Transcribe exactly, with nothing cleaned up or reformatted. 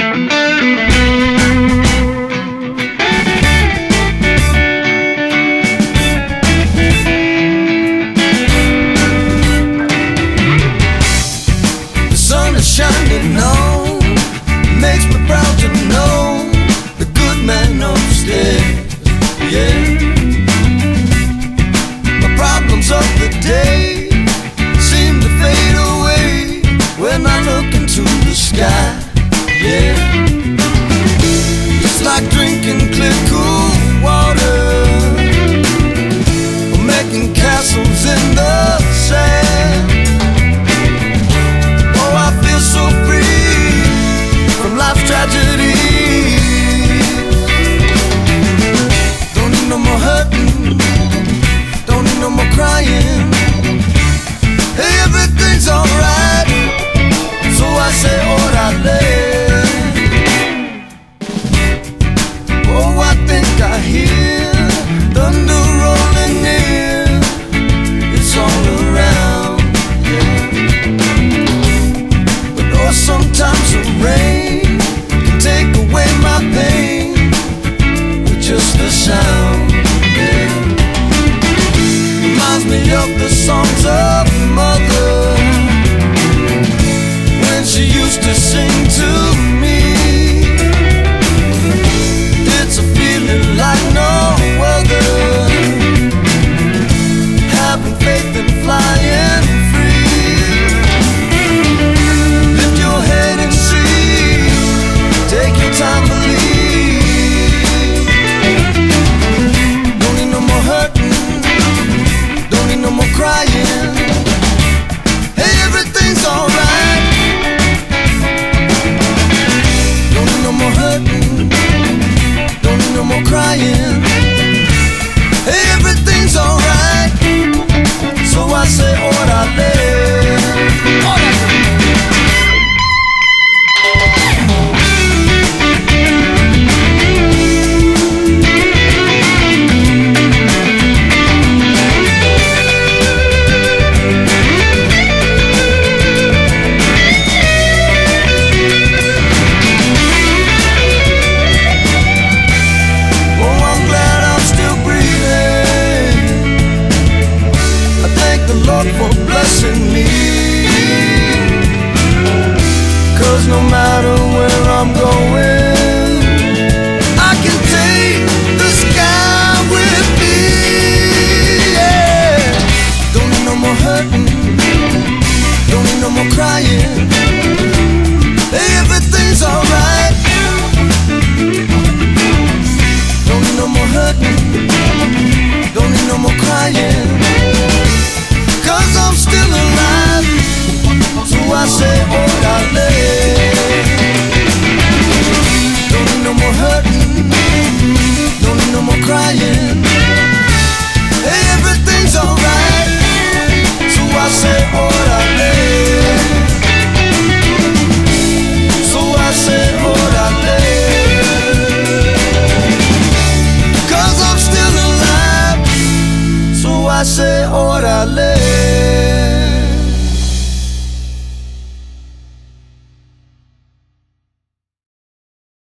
Shining on, makes me proud to know the good man upstairs. Yeah, my problems of the day seem to fade away when I look into the sky. Yeah, it's like drinking clear, cool water, or making castles in the sand. So free from life's tragedy. Don't need no more hurting, don't need no more crying. Hey, everything's alright, so I say orale. Oh, I think I hear thunder rolling near. It's all around, yeah. Sometimes the rain can take away my pain with just the sound, yeah. Reminds me of the songs of mother when she used to sing to me. It's a feeling like no other, having faith in flying free. Take your time, believe. Don't need no more hurting, don't need no more crying. Hey, everything's alright. Don't need no more hurting, don't need no more crying. Hey, everything's alright, so I say orale, orale. For blessing me, 'cause no matter where I'm going, I can take the sky with me, yeah. Don't need no more hurting, don't need no more crying. Hey, everything's alright. Don't need no more hurting, don't need no more crying. 'Cause I'm still alive, so I say orale. Don't need no more hurting, don't need no more crying. Hey, everything's alright, so I say orale. So I say orale. 'Cause I'm still alive, so I say orale.